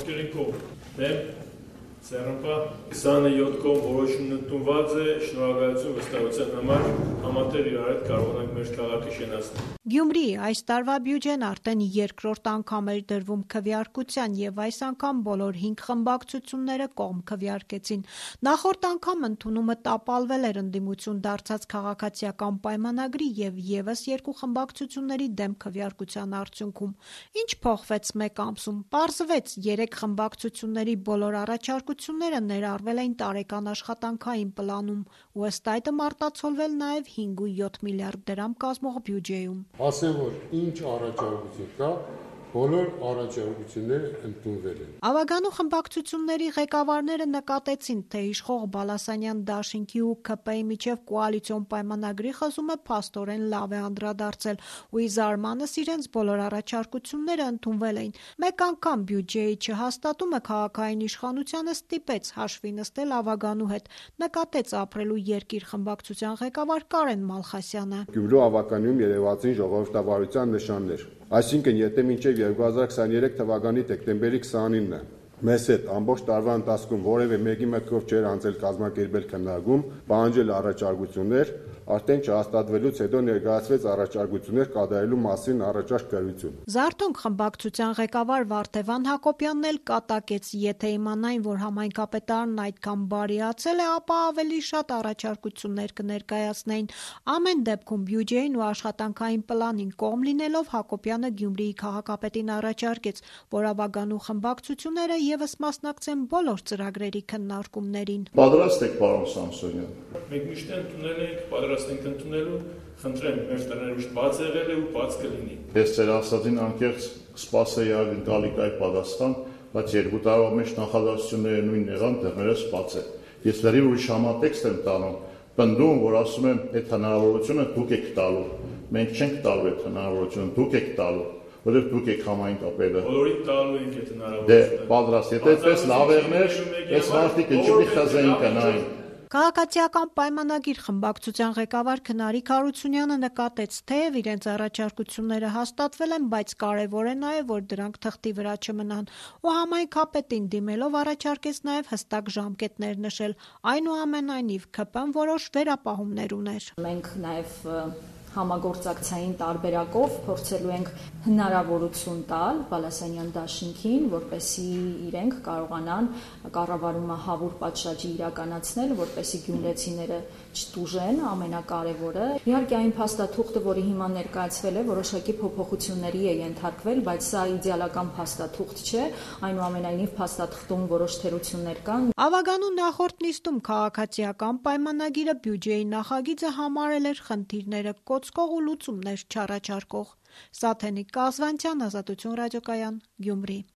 Ոսկերին կողմ, դեմ, Սերամպա 27 կողմ որոշումն ընդունված է, շնորհակալություն վստահության համար, համատեղ իրար հետ կարողանանք մեր քաղաքը շենացնել։ Գյումրիի այս տարվա բյուջեն արդեն երկրորդ անգամ էր դրվում քվեարկության եւ այս անգամ բոլոր 5 խմբակցությունները կողմ քվեարկեցին։ Նախորդ անգամ ընդունումը տապալվել էր ընդդիմություն դարձած քաղաքացիական պայմանագրի եւ եւս 2 խմբակցությունների դեմ քվեարկության արդյունքում։ Ինչ փոխվեց մեկ ամսում։ Պարզվեց 3 խմբակցությունների բոլոր առաջարկությունները ներառվել էին տարեկան աշխատանքային պլանում ու ըստ այդմ արտացոլվել նաեւ 5.7 միլիարդ դրամ կազմող բյուջեում։ Ասեմ, որ ինչ առաջարկություն կա, բոլոր առաջարկությունները ընդունվել են։ Ավագանու խմբակցությունների ղեկավարները նկատեցին, թե իշխող Բալասանյան դաշինքի ու ՔՊ-ի միջև կոալիցիոն պայմանագրի խզումը փաստորեն լավ է անդրադարձել ու ի զարմանս իրենց բոլոր առաջարկությունները ընդունվել էին։ Մեկ անգամ բյուջեի չհաստատումը քաղաքային իշխանությանը ստիպեց հաշվի նստել Ավագանու հետ, նկատեց Ապրելու երկիր խմբակցության ղեկավար Կարեն Մալխասյանը։ Գյումրու ավականիում երևացին ժողովրդավարության նշաններ։ Այսինքն, եթե մինչև 2023 թվականի դեկտեմբերի 29-ը մեզ հետ ամբողջ տարվա ընթացքում որևէ մեկի մտքով չէր անցել կազմակերպել քննարկում, պահանջել առաջարկություններ, արդեն չհաստատվելուց հետո ներկայացվեց առաջարկություններ կատարելու մասին առաջարկ գրություն։ Զարթոնք խմբակցության ղեկավար Վարդևան Հակոբյանն էլ կատակեց, եթե իմանային, որ համայնքապետարանն այդքան բարիացել է, ապա ավելի շատ առաջարկություններ կներկայացնեին։ Ամեն դեպքում բյուջեին ու աշխատանքային պլանին կողմ լինելով Հակոբյանը Գյումրիի քաղաքապետին առաջարկեց, որ Ավագանու խմբակցությունները եւս մասնակցեն բոլոր ծրագրերի քննարկումներին։ Պատրաստ եք, պարոն Սամսոնյան։ Մենք միշտ ընդունել ենք, պատրաստ ենք ընդունելու, խնդրեմ, մեր տները միշտ բաց եղել է ու բաց կլինի։ Ես ձեր ասածին անկեղծ կսպասեի ակնկալիքայի պատասխան, բայց 2 տարվա մեջ նախադասությունները նույնն եղան, դեռներս բաց է։ Ես լրիվ ուրիշ համատեքստ եմ տանում, պնդում, որ ասում եմ, այդ հնարավորությունը դուք եք տալու։ Մենք չենք տալու այդ հնարավորությունը, դուք եք տալու, որովհետև դուք եք համայնքապետը։ Բոլորին տալու ենք այդ հնարավորությունը։ Դե, պատրաստ, եթե այդպես լավ եղներ, այս մարդիկը չի խզային կնային։ Քաղաքացիական պայմանագիր խմբակցության ղեկավար Քնարիկ Հարությունյանը նկատեց, թեև իրենց առաջարկությունները հաստատվել են, բայց կարևոր է նաև, որ դրանք թղթի վրա չմնան, ու համայնքապետին դիմելով առաջարկեց նաև հստակ ժամկետներ նշել, այնուամենայնիվ ՔՊ-ն որոշ վերապահումներ ուներ։ Մենք նաև համագործակցային տարբերակով փորձելու ենք հնարավորություն տալ Բալասանյան դաշինքին, որպեսզի իրենք կարողանան կառավարումը հավուր պատշաճի իրականացնել, որպեսզի գյումրեցիները չտուժեն, ամենակարևորը։ Իհարկե այն փաստաթուղթը, որի հիմա ներկայացվել է, որոշակի փոփոխությունների է ենթարկվել, բայց սա իդեալական փաստաթուղթ չէ, այնուամենայնիվ փաստաթղթում որոշ թերություններ կան։ Ավագանու նախորդ նիստում քաղաքացիական պայմանագիրը բյուջեի նախագիծը համարել էր խնդիրները կոծկող ու լուծումներ չառաջարկող։ Սաթենիկ Կազվանցյան, Ազատություն ռադիոկայան, Գյումրի։